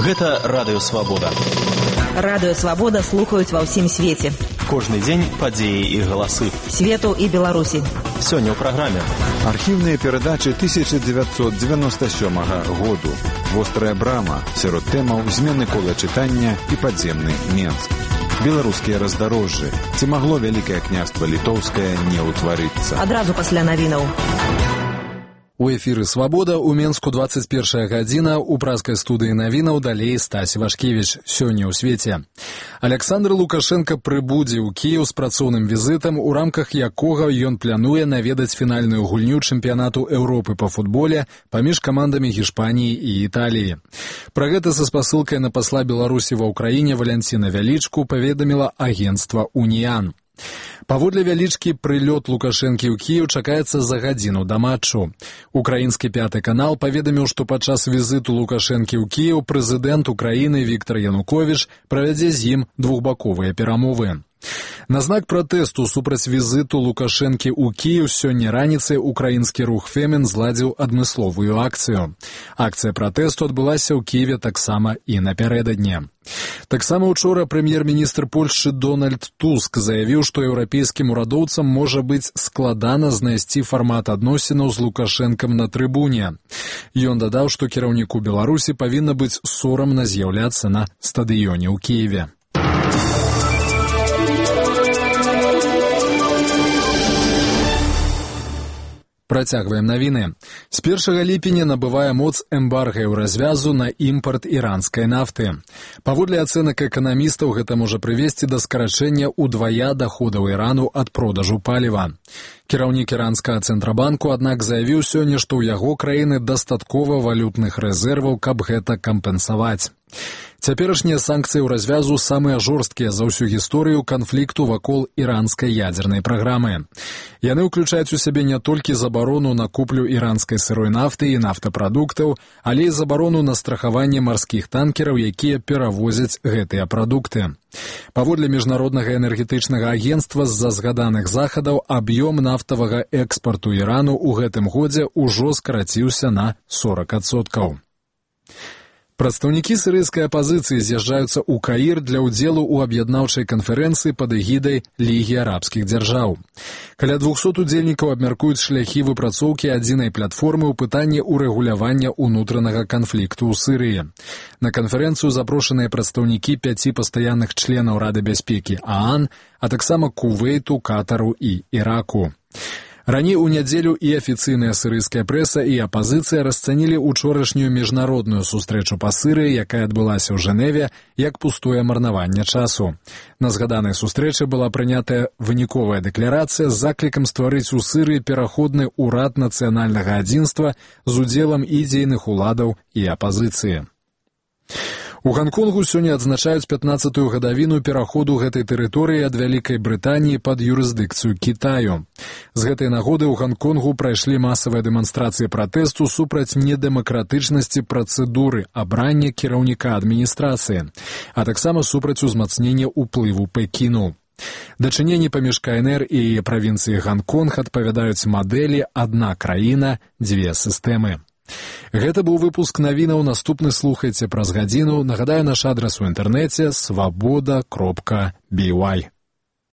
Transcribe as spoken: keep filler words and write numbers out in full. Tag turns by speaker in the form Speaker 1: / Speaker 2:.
Speaker 1: Гэта Радыё Свабода.
Speaker 2: Радыё Свабода слухаюць ва ўсім свеце.
Speaker 1: Кожны дзень падзеі і галасы.
Speaker 2: Свету і Беларусі.
Speaker 1: Сёння ў праграме.
Speaker 3: Архіўныя перадачы тысяча дзевяцьсот дзевяноста сёмага году. Вострая брама. Сярод тэмаў змены кола чытання і падземны Менск. Беларускія раздарожжы. Ці магло Вялікае княства Літоўскае не ўтварыцца?
Speaker 2: Адразу пасля навінаў.
Speaker 4: У эфіры «Свабода» у Менску двадцать первая гадзіна, у празкай студыі навінаў далей Стась Вашкевіч. Сёння ў свеце. Александр Лукашенко прыбудзе ў Кіеў з працоўным візітам, у рамках якога ён плануе наведаць фінальную гульню чэмпіянату Еўропы па футболе паміж камандамі Гішпаніі і Італіі. Пра гэта са спасылкай на пасла Беларусі ва ўкраіне Валянціна Вялічку паведаміла агенцтва «Уніян». Паводле Вялічкі, прылёт Лукашэнкі ў Кіеў чакаецца за гадзіну да матчу. Украінскі пяты канал паведаміў, што падчас візіту Лукашэнкі ў Кіеў прэзідэнт Украіны Віктар Януковіч правядзе з ім двухбаковыя перамовы. На знак пратэсту супраць візіту Лукашэнкі ў Кіеў сёння раніцай украінскі рух «Фемін» зладзіў адмысловую акцыю. Акцыя пратэсту адбылася ў Кіеве таксама і напярэдадні. Таксама учора прэм'ер-міністр Польшчы Дональд Туск заявіў, што еўрапейскім урадоўцам можа быць складана знайсці фармат адносінаў з Лукашэнкам на трыбуне. Ён дадаў, што кіраўніку Беларусі павінна быць сорамна з'яўляцца на стадыёне ў Кіеве. Працягваем навіны. З першага ліпеня набывае моц эмбарга ў развязу на імпарт іранскай нафты. Паводле ацэнак эканамістаў, гэта можа прывесці да скарачэння ўдвая даходаў Ірану ад продажу паліва. Кіраўнік іранскага цэнтрабанку, аднак, заявіў сёння, што ў яго краіны дастаткова валютных рэзерваў, каб гэта кампенсаваць. Цяперашнія санкцыі ў развязу самыя жорсткія за ўсю гісторыю канфлікту вакол іранскай ядзернай праграмы. Яны ўключаюць у сябе не толькі забарону на куплю іранскай сырой нафты і нафтапрадуктаў, але і забарону на страхаванне марскіх танкераў, якія перавозяць гэтыя прадукты. Паводле міжнароднага энергетычнага агенцтва, з-за згаданых захадаў аб'ём нафтавага экспарту Ірану ў гэтым годзе ўжо скараціўся на сорок адсоткаў. Прадстаўнікі сірыйскай апазіцыі з'язджаюцца ў Каір для ўдзелу ў аб'яднаўчай канферэнцыі пад эгідай Лігі арабскіх дзяржаў. Каля двухсот удзельнікаў абмяркуюць шляхі выпрацоўкі адзінай платформы ў пытанні урэгулявання ўнутранага канфлікту ў Сірыі. На канферэнцыю запрошаныя прадстаўнікі пяці пастаянных членаў Рады бяспекі ААН, а таксама Кувейту, Катару і Іраку. Раней у нядзелю і афіцыйная сірыйская прэса, і апазіцыя расцанілі учорашнюю міжнародную сустрэчу па Сірыі, якая адбылася ў Жэневе, як пустое марнаванне часу. На згаданай сустрэчы была прынятая выніковая дэкларацыя з заклікам стварыць у Сірыі пераходны ўрад нацыянальнага адзінства з удзелам і дзейных уладаў і апазіцыі. У Ганконгу сёння адзначаюць пятнаццатую гадавіну пераходу гэтай тэрыторыі ад Вялікай Брытаніі пад юрысдыкцыю Кітаю. З гэтай нагоды ў Ганконгу прайшлі масавыя дэманстрацыі пратэсту супраць недэмакратычнасці працэдуры абрання кіраўніка адміністрацыі, а таксама супраць узмацнення ўплыву Пекіну. Дачыненні паміж КНР і правінцыі Ганконг адпавядаюць мадэлі «адна краіна, дзве сістэмы». Гэта быў выпуск навінаў, наступны слухайце праз гадзіну. Нагадаю, наш адрас у інтэрнэце свабода кропка би вай.